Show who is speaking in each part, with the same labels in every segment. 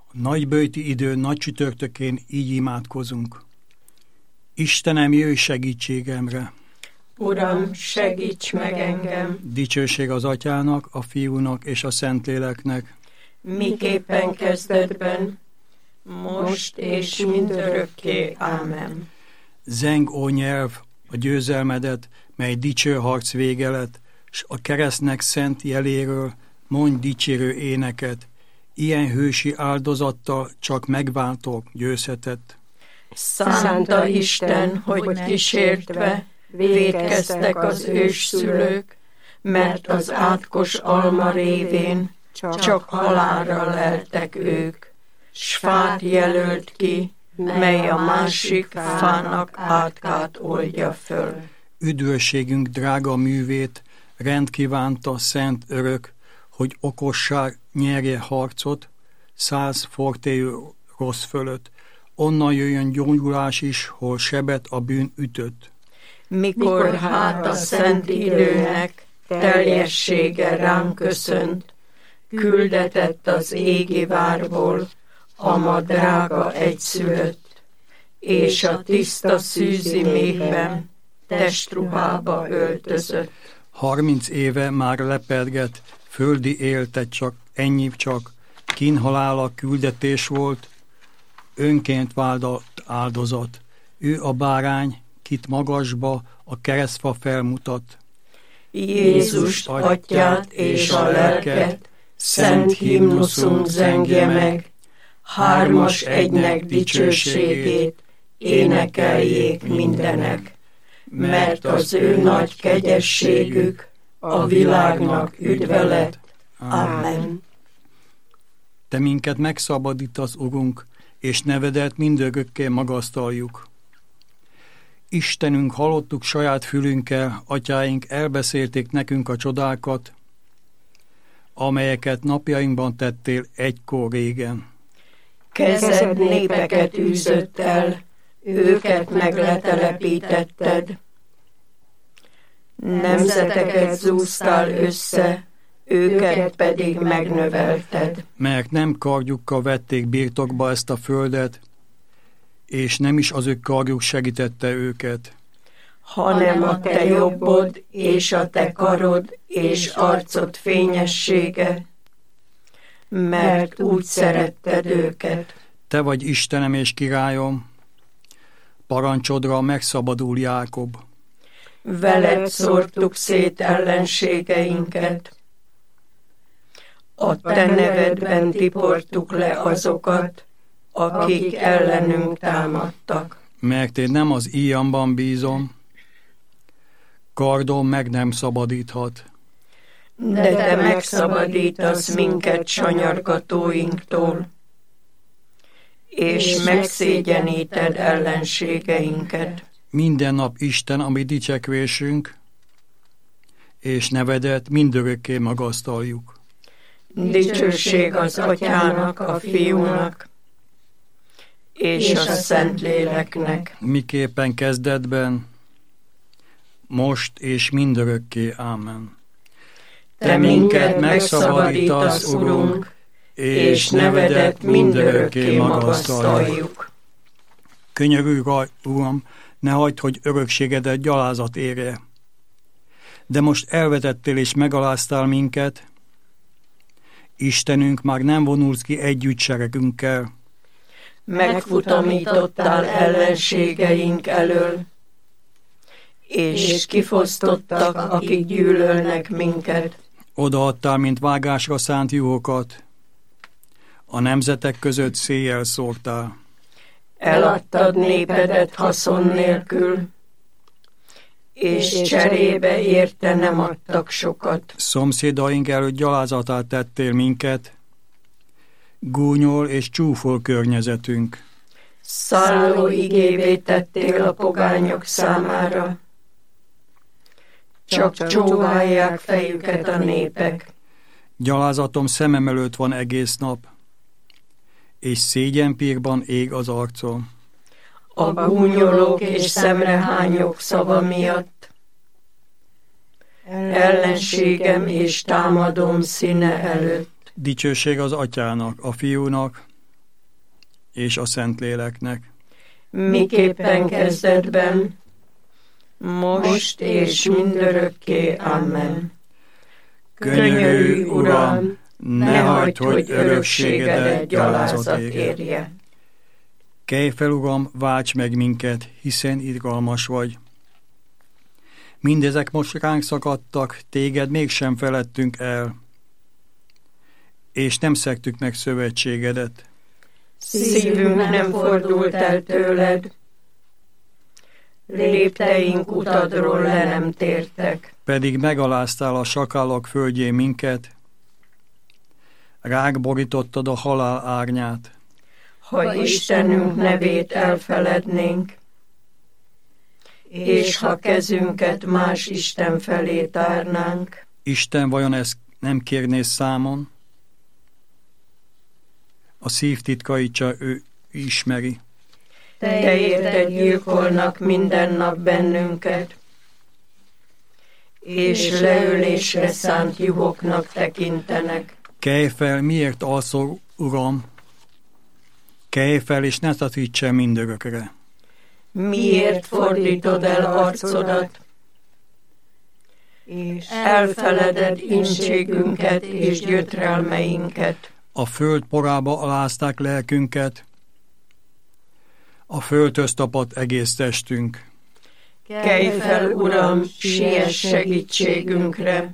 Speaker 1: Nagyböjti idő nagy csütörtökén így imádkozunk. Istenem, jöjj segítségemre!
Speaker 2: Uram, segíts meg engem!
Speaker 1: Dicsőség az Atyának, a Fiúnak és a Szentléleknek.
Speaker 2: Miképpen kezdetben, most és mindörökké. Ámen.
Speaker 1: Zeng, ó nyelv, a győzelmedet, mely dicső harc vége lett, s a keresztnek szent jeléről mondj dicsérő éneket. Ilyen hősi áldozattal csak megváltók győzhetett.
Speaker 2: Szánta Isten, hogy kísértve vétkeztek az ősszülők, mert az átkos alma révén csak halálra leltek ők, s fát jelölt ki, mely a másik fának átkát oldja föl.
Speaker 1: Üdvösségünk drága művét rendkívánta szent örök, hogy okosság nyerje harcot 100 fortélyű rossz fölött. Onnan jöjjön gyógyulás is, hol sebet a bűn ütött.
Speaker 2: Mikor hát a szent időnek teljessége ránk köszönt, küldetett az égi várból a ma drága egyszülött, és a tiszta szűzi méhben testruhába öltözött.
Speaker 1: 30 éve már lepedget, földi élte csak, ennyi csak, kínhalála küldetés volt, önként vállalt áldozat. Ő a bárány, kit magasba a keresztfa felmutat.
Speaker 2: Jézust, Atyát és a lelket, szent himnuszunk zengje meg, hármas egynek dicsőségét énekeljék mindenek, mert az ő nagy kegyességük a világnak üdve lett. Amen.
Speaker 1: Te minket megszabadítasz, Urunk, és nevedet mindörökké magasztaljuk. Istenünk, hallottuk saját fülünkkel, atyáink elbeszélték nekünk a csodákat, amelyeket napjainkban tettél egykor régen.
Speaker 2: Kezed népeket űzött el, őket meg letelepítetted. Nemzeteket zúztál össze, őket pedig megnövelted.
Speaker 1: Mert nem kardjukkal vették birtokba ezt a földet, és nem is az ő karjuk segítette őket,
Speaker 2: hanem a te jobbod és a te karod és arcod fényessége, mert úgy szeretted őket.
Speaker 1: Te vagy Istenem és királyom, parancsodra megszabadul Jákob.
Speaker 2: Veled szórtuk szét ellenségeinket, a te nevedben tiportuk le azokat, akik ellenünk támadtak.
Speaker 1: Mert én nem az íjamban bízom, kardom meg nem szabadíthat.
Speaker 2: De te megszabadítasz minket sanyargatóinktól, és megszégyeníted ellenségeinket.
Speaker 1: Minden nap Isten, ami dicsekvésünk, és nevedet mindörökké magasztaljuk.
Speaker 2: Dicsőség az Atyának, a Fiúnak, és a Szentléleknek.
Speaker 1: Miképpen kezdetben, most és mindörökké. Ámen.
Speaker 2: Te minket megszabadítasz, Urunk, és nevedet mindörökké magasztaljuk.
Speaker 1: Könyörülj, Uram, ne hagyd, hogy örökségedet gyalázat érje. De most elvetettél és megaláztál minket, Istenünk, már nem vonulsz ki együtt seregünkkel.
Speaker 2: Megfutamítottál ellenségeink elől, és kifosztottak, akik gyűlölnek minket.
Speaker 1: Odaadtál, mint vágásra szánt juhokat, a nemzetek között széjjel szórtál.
Speaker 2: Eladtad népedet haszon nélkül, és cserébe érte nem adtak sokat.
Speaker 1: Szomszédaink előtt gyalázatát tettél minket, gúnyol és csúfol környezetünk.
Speaker 2: Szálló igévé tettél a pogányok számára, csak csóválják fejüket a népek.
Speaker 1: Gyalázatom szemem előtt van egész nap, és szégyenpírban ég az arcom.
Speaker 2: A gúnyolók és szemrehányók szava miatt, ellenségem és támadóm színe előtt.
Speaker 1: Dicsőség az Atyának, a Fiúnak és a Szentléleknek.
Speaker 2: Miképpen kezdetben, most és mindörökké. Amen. Könyörülj, Uram, ne hagyd, hogy örökségedet gyalázat érje.
Speaker 1: Kelj fel, Uram, válts meg minket, hiszen irgalmas vagy. Mindezek most ránk szakadtak, téged mégsem feledtünk el, és nem szegtük meg szövetségedet.
Speaker 2: Szívünk nem fordult el tőled, lépteink utadról le nem tértek.
Speaker 1: Pedig megaláztál a sakálok földjén minket, ránk borítottad a halál árnyát.
Speaker 2: Ha Istenünk nevét elfelednénk, és ha kezünket más Isten felé tárnánk.
Speaker 1: Isten vajon ezt nem kérné számon? A szív titkait csak ő ismeri.
Speaker 2: Te érted gyilkolnak minden nap bennünket, és leölésre szánt juhoknak tekintenek.
Speaker 1: Kelj fel, miért alszol, Uram? Kelj fel, és ne taszíts el mindörökre.
Speaker 2: Miért fordítod el arcodat, és elfeleded ínségünket és gyötrelmeinket?
Speaker 1: A föld porába alázták lelkünket, a földhöz tapadt egész testünk.
Speaker 2: Kelj fel, Uram, siess segítségünkre,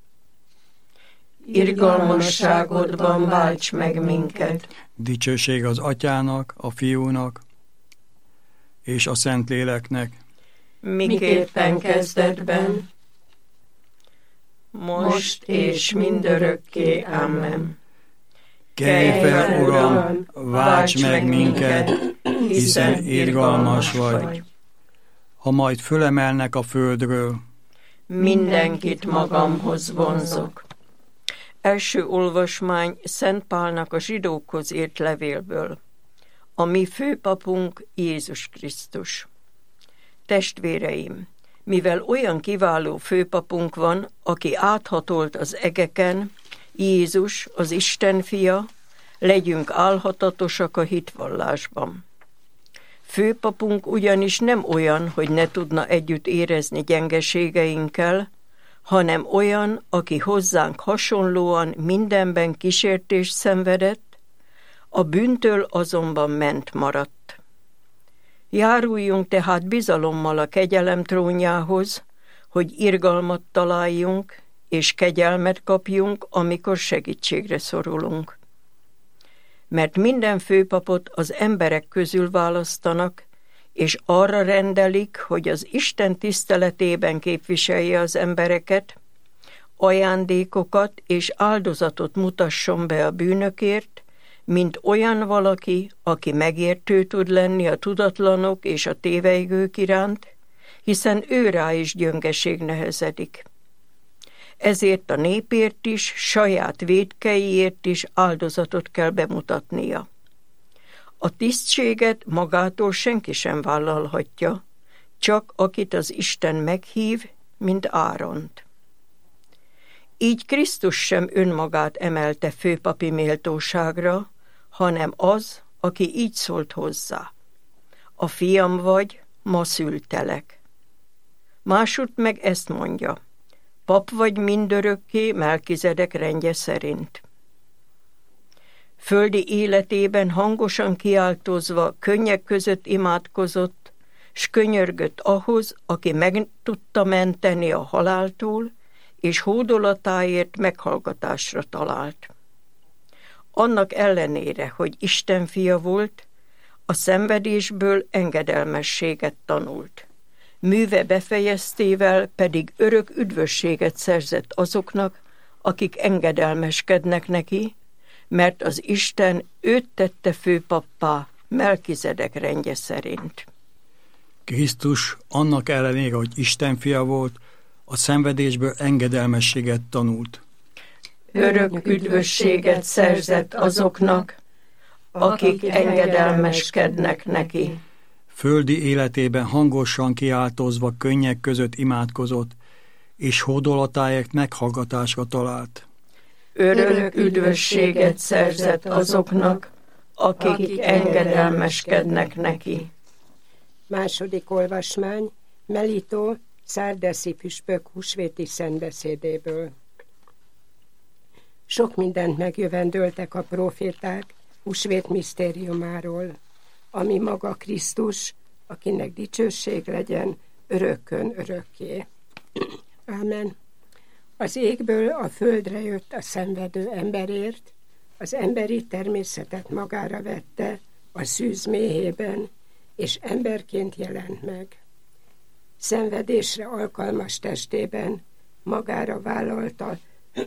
Speaker 2: irgalmasságodban válts meg minket.
Speaker 1: Dicsőség az Atyának, a Fiúnak és a Szentléleknek.
Speaker 2: Miképpen kezdetben, most és mindörökké. Amen.
Speaker 1: Kelj fel, Uram, válts meg minket, hiszen irgalmas vagy. Ha majd fölemelnek a földről,
Speaker 2: mindenkit magamhoz vonzok. Első olvasmány Szent Pálnak a zsidókhoz írt levélből. A mi főpapunk Jézus Krisztus. Testvéreim, mivel olyan kiváló főpapunk van, aki áthatolt az egeken, Jézus, az Isten fia, legyünk álhatatosak a hitvallásban. Főpapunk ugyanis nem olyan, hogy ne tudna együtt érezni gyengeségeinkkel, hanem olyan, aki hozzánk hasonlóan mindenben kísértést szenvedett, a bűntől azonban ment maradt. Járuljunk tehát bizalommal a kegyelem trónjához, hogy irgalmat találjunk, és kegyelmet kapjunk, amikor segítségre szorulunk. Mert minden főpapot az emberek közül választanak, és arra rendelik, hogy az Isten tiszteletében képviselje az embereket, ajándékokat és áldozatot mutasson be a bűnökért, mint olyan valaki, aki megértő tud lenni a tudatlanok és a tévejgők iránt, hiszen őrá is gyöngeség nehezedik. Ezért a népért is, saját vétkeiért is áldozatot kell bemutatnia. A tisztséget magától senki sem vállalhatja, csak akit az Isten meghív, mint Áront. Így Krisztus sem önmagát emelte főpapi méltóságra, hanem az, aki így szólt hozzá. A fiam vagy, ma szültelek. Másút meg ezt mondja. Pap vagy mindörökké Melkizedek rendje szerint. Földi életében hangosan kiáltozva könnyek között imádkozott, s könyörgött ahhoz, aki meg tudta menteni a haláltól, és hódolatáért meghallgatásra talált. Annak ellenére, hogy Isten fia volt, a szenvedésből engedelmességet tanult. Műve befejeztével pedig örök üdvösséget szerzett azoknak, akik engedelmeskednek neki, mert az Isten őt tette főpappá Melkizedek rendje szerint.
Speaker 1: Krisztus annak ellenére, hogy Isten fia volt, a szenvedésből engedelmességet tanult.
Speaker 2: Örök üdvösséget szerzett azoknak, akik engedelmeskednek neki.
Speaker 1: Földi életében hangosan kiáltozva könnyek között imádkozott, és hódolatáért meghallgatásra talált.
Speaker 2: Örök üdvösséget szerzett azoknak, akik engedelmeskednek neki.
Speaker 3: Második olvasmány, Melitó, szárdeszi püspök húsvéti szentbeszédéből. Sok mindent megjövendöltek a próféták húsvét misztériumáról, ami maga Krisztus, akinek dicsőség legyen örökkön örökké. Ámen. Az égből a földre jött a szenvedő emberért, az emberi természetet magára vette a szűz méhében, és emberként jelent meg. Szenvedésre alkalmas testében magára vállalta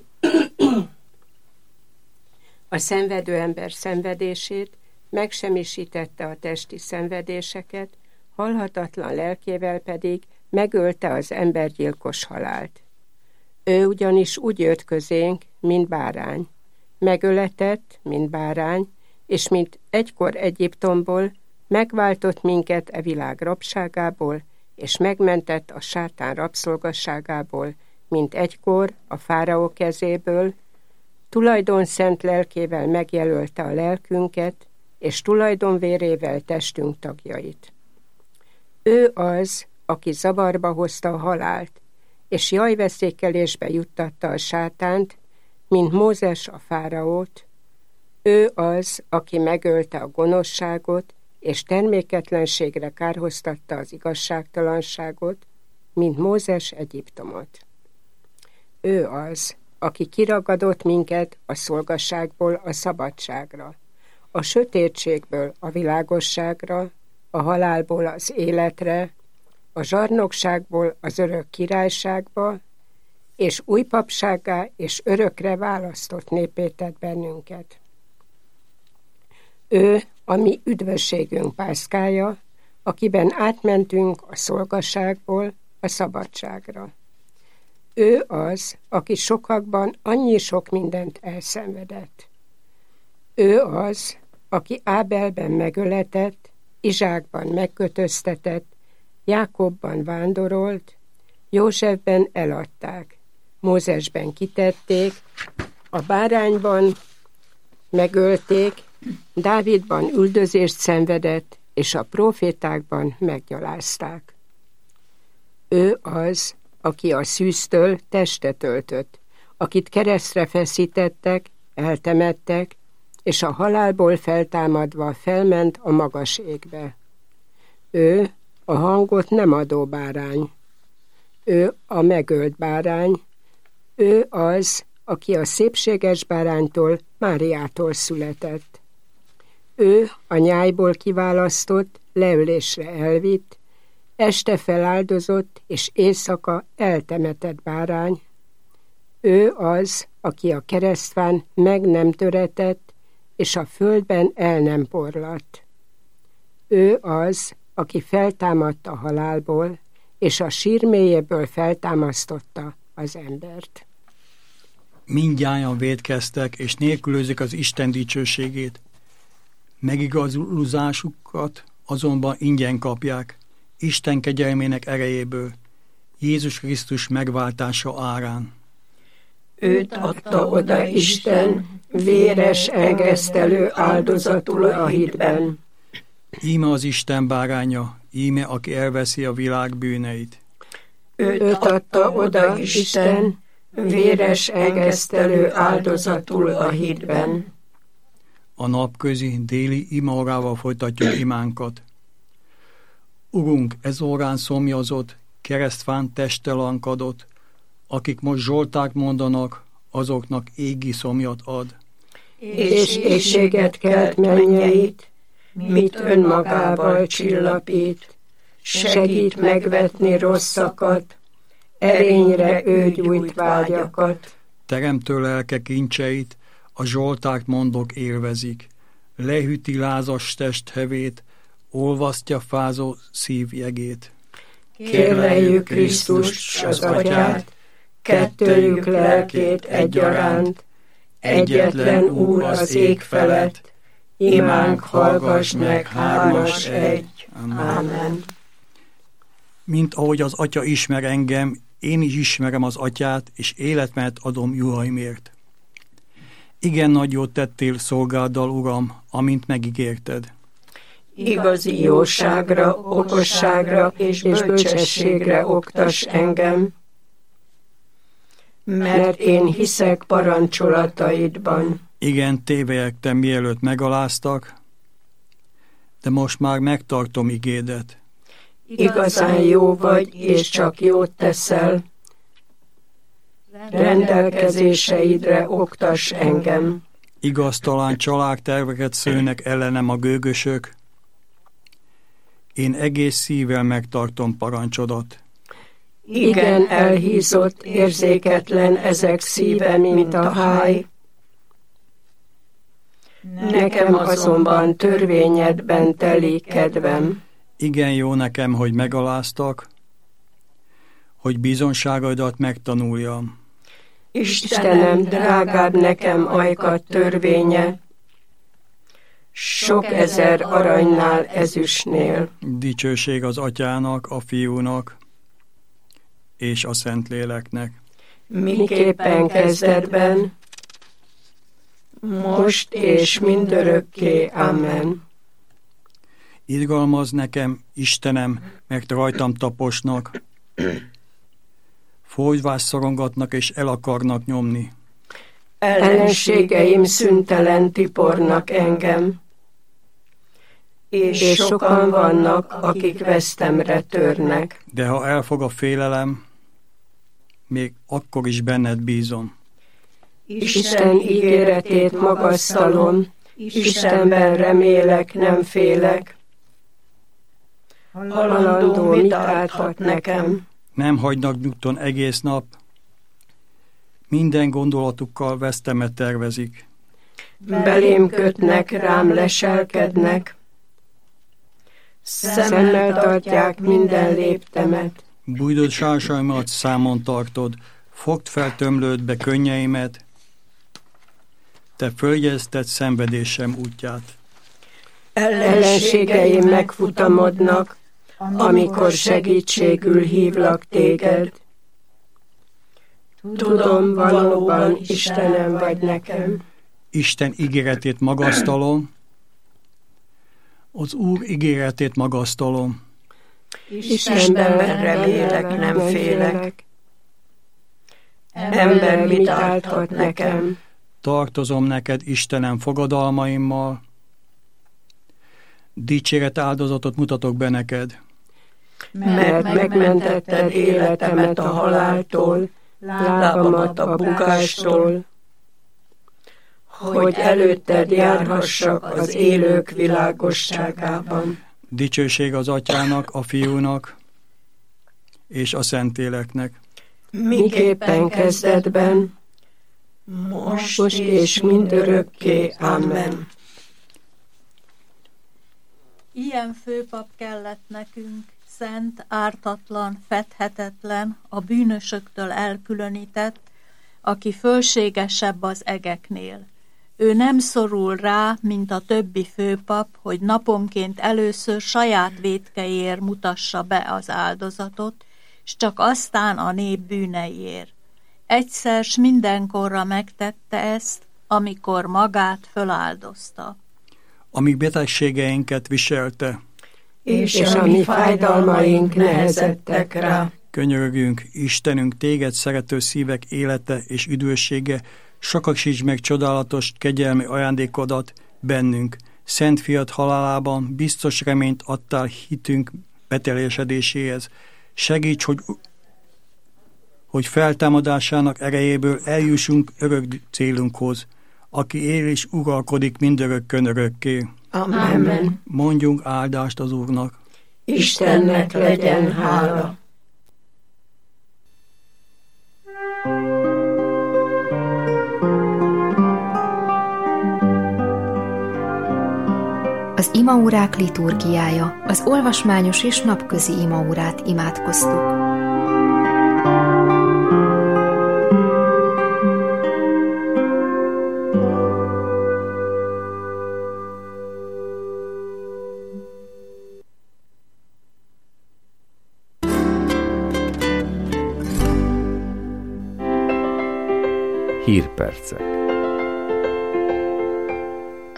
Speaker 3: a szenvedő ember szenvedését, megsemmisítette a testi szenvedéseket, halhatatlan lelkével pedig megölte az embergyilkos halált. Ő ugyanis úgy jött közénk, mint bárány, megöletett, mint bárány, és mint egykor Egyiptomból megváltott minket e világ rabságából, és megmentett a sátán rabszolgasságából, mint egykor a fáraó kezéből, tulajdon szent lelkével megjelölte a lelkünket, és tulajdon vérével testünk tagjait. Ő az, aki zavarba hozta a halált, és jajveszékelésbe juttatta a sátánt, mint Mózes a fáraót. Ő az, aki megölte a gonoszságot, és terméketlenségre kárhoztatta az igazságtalanságot, mint Mózes Egyiptomot. Ő az, aki kiragadott minket a szolgaságból a szabadságra, a sötétségből a világosságra, a halálból az életre, a zsarnokságból az örök királyságba, és új papsággá és örökre választott népé tett bennünket. Ő a mi üdvösségünk pászkája, akiben átmentünk a szolgaságból a szabadságra. Ő az, aki sokakban annyi sok mindent elszenvedett. Ő az, aki Ábelben megöletett, Izsákban megkötöztetett, Jákobban vándorolt, Józsefben eladták, Mózesben kitették, a bárányban megölték, Dávidban üldözést szenvedett, és a prófétákban meggyalázták. Ő az, aki a szűztől testet öltött, akit keresztre feszítettek, eltemettek, és a halálból feltámadva felment a magas égbe. Ő a hangot nem adó bárány. Ő a megölt bárány. Ő az, aki a szépséges báránytól, Máriától született. Ő a nyájból kiválasztott, leölésre elvitt, este feláldozott és éjszaka eltemetett bárány. Ő az, aki a keresztfán meg nem töretett, és a földben el nem porlatt. Ő az, aki feltámadt a halálból, és a sír mélyéből feltámasztotta az embert.
Speaker 1: Mindnyájan vétkeztek, és nélkülözik az Isten dicsőségét. Megigazulásukat azonban ingyen kapják, Isten kegyelmének erejéből, Jézus Krisztus megváltása árán.
Speaker 2: Őt adta oda Isten véres engesztelő áldozatul a hitben.
Speaker 1: Íme az Isten báránya, íme, aki elveszi a világ bűneit.
Speaker 2: Őt adta oda Isten véres engesztelő áldozatul a hitben.
Speaker 1: A napközi déli imaórával folytatjuk imánkat. Urunk, ez órán szomjazott, keresztfán testelankadott, akik most zsoltát mondanak, azoknak égi szomjat ad.
Speaker 2: És éhséget kelt mennyeit, mit önmagával csillapít, segít megvetni rosszakat, erényre ő gyújt vágyakat.
Speaker 1: Teremtő lelke kincseit a zsoltárt mondók élvezik, lehűti lázas test hevét, olvasztja fázó szív jegét.
Speaker 2: Kérleljük Krisztust, az Atyát, kettőjük lelkét egyaránt, egyetlen Úr az ég felett, imánk hallgass meg, hármas egy. Ámen.
Speaker 1: Mint ahogy az Atya ismer engem, én is ismerem az Atyát, és életmet adom juhaimért. Igen nagy jót tettél szolgáddal, Uram, amint megígérted.
Speaker 2: Igazi jóságra, okosságra és bölcsességre oktass engem, mert én hiszek parancsolataidban.
Speaker 1: Igen, tévelyegtem, mielőtt megaláztak, de most már megtartom igédet.
Speaker 2: Igazán jó vagy, és csak jót teszel. Rendelkezéseidre oktass engem.
Speaker 1: Igaztalan családterveket szőnek ellenem a gőgösök. Én egész szívvel megtartom parancsodat.
Speaker 2: Igen, elhízott, érzéketlen ezek szíve, mint a háj. Nekem azonban törvényedben telik kedvem.
Speaker 1: Igen jó nekem, hogy megaláztak, hogy bizonságaidat megtanuljam.
Speaker 2: Istenem, drágább nekem ajkat törvénye, sok ezer aranynál, ezüstnél.
Speaker 1: Dicsőség az Atyának, a Fiúnak és a Szentléleknek.
Speaker 2: Miképpen kezdetben, most és mindörökké. Amen.
Speaker 1: Irgalmazz nekem, Istenem, mert rajtam taposnak, folyvás szorongatnak és el akarnak nyomni.
Speaker 2: Ellenségeim szüntelen tipornak engem, és sokan vannak, akik vesztemre törnek.
Speaker 1: De ha elfog a félelem, még akkor is benned bízom.
Speaker 2: Isten ígéretét magasztalom, Istenben remélek, nem félek. Halandó mit árthat nekem?
Speaker 1: Nem hagynak nyugton egész nap, minden gondolatukkal vesztemet tervezik.
Speaker 2: Belém kötnek, rám leselkednek, szemmel tartják minden léptemet.
Speaker 1: Bújdosásaimat számon tartod, fogd fel tömlődbe könnyeimet, te följegyezted szenvedésem útját.
Speaker 2: Ellenségeim megfutamodnak, amikor segítségül hívlak téged. Tudom, valóban Istenem vagy nekem.
Speaker 1: Isten ígéretét magasztalom, az Úr ígéretét magasztalom.
Speaker 2: Istenben remélek, nem félek. Ember mit árthat nekem?
Speaker 1: Tartozom neked, Istenem, fogadalmaimmal, dicséret áldozatot mutatok be neked.
Speaker 2: Mert megmentetted életemet a haláltól, lábamat a bukástól, hogy előtted járhassak az élők világosságában.
Speaker 1: Dicsőség az Atyának, a Fiúnak és a Szentléleknek.
Speaker 2: Miképpen kezdetben, most és mindörökké. Amen.
Speaker 4: Ilyen főpap kellett nekünk, szent, ártatlan, fedhetetlen, a bűnösöktől elkülönített, aki fölségesebb az egeknél. Ő nem szorul rá, mint a többi főpap, hogy naponként először saját vétkeiért mutassa be az áldozatot, s csak aztán a nép bűneiért. Egyszer s mindenkorra megtette ezt, amikor magát föláldozta.
Speaker 1: Amíg betegségeinket viselte,
Speaker 2: és a mi fájdalmaink nehezedtek rá.
Speaker 1: Könyörgünk, Istenünk, téged szerető szívek élete és üdvössége, sokasíts meg csodálatos kegyelmi ajándékodat bennünk. Szent fiad halálában biztos reményt adtál hitünk beteljesedéséhez. Segíts, hogy feltámadásának erejéből eljussunk örök célunkhoz, aki él és uralkodik mindörökkön örökké.
Speaker 2: Amen.
Speaker 1: Mondjunk áldást az Úrnak.
Speaker 2: Istennek legyen hála.
Speaker 5: Az imaórák liturgiája, az olvasmányos és napközi imaórát imádkoztuk.
Speaker 6: Hírpercek.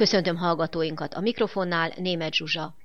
Speaker 6: Köszöntöm hallgatóinkat a mikrofonnál, Németh Zsuzsa.